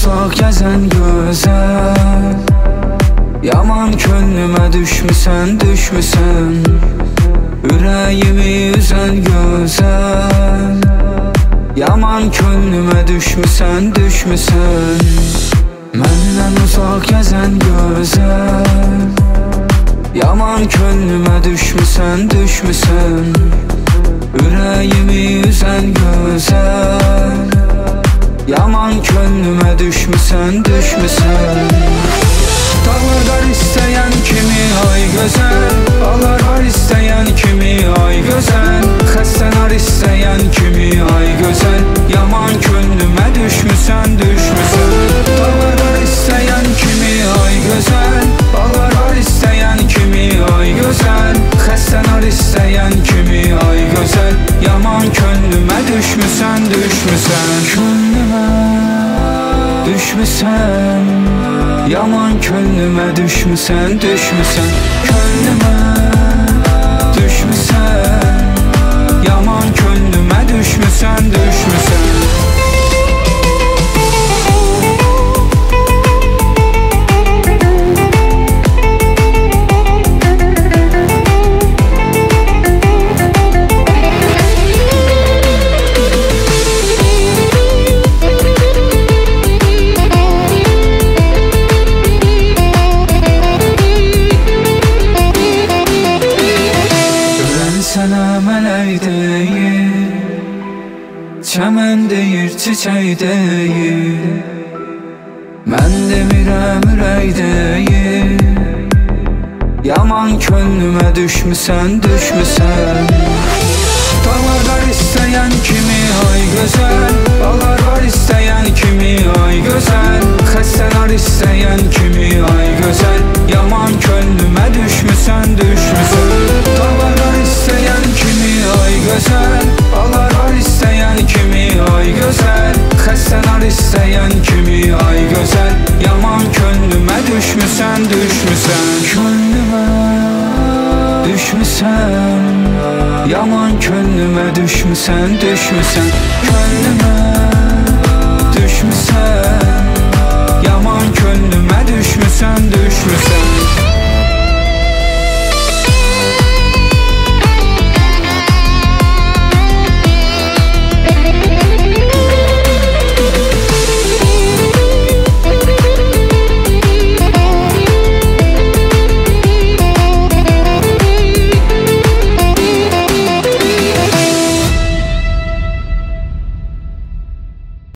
uzaq gəzən gözəl, yaman könlümə düşmüsən, düşmüsən. Ürəyimi üzən gözəl, yaman könlümə düşmüsən, düşmüsən. Məndən uzaq gəzən gözəl, yaman könlümə düşmüsən, düşmüsən. Ürəyimi üzən gözəl, yaman könlümə düşmüsən, düşmüsən. Dağlar istəyən kimi ay gözəl, ağlar istəyən kimi ay gözəl, xəstələr istəyən kimi ay gözəl, yaman könlümə düşmüsən, düşmüsən. Dağlar istəyən kimi ay gözəl, ağlar istəyən kimi ay gözəl, xəstələr istəyən kimi ay gözəl, yaman könlümə düşmüsən, düşmüsən. Könlümə düşmüsən, yaman könlümə düşmüsən, düşmüsən. Könlümə düşmüsən, yaman könlümə düşmüsən, düşmüsən. Sənə mələk deyil, çəmən deyir, çiçək deyil. Mən demirəm ürək deyil, yaman könlümə düşmüsən, düşmüsən. Dağlar istəyən kimi ay gözəl, ağlar istəyən kimi ay gözəl, xəstələr istəyən kimi ay gözəl, yaman könlümə düşmüsən, düşmüsən. Dağlar istəyən kimi ay gözəl, ağlar istəyən kimi ay gözəl, xəstələr istəyən kimi ay gözəl, yaman könlümə düşmüsən, düşmüsən. Könlümə düşmüsən, yaman könlümə düşmüsən, düşmüsən. Könlümə düşmüsən, yaman könlümə düşmüsən, düşmüsən.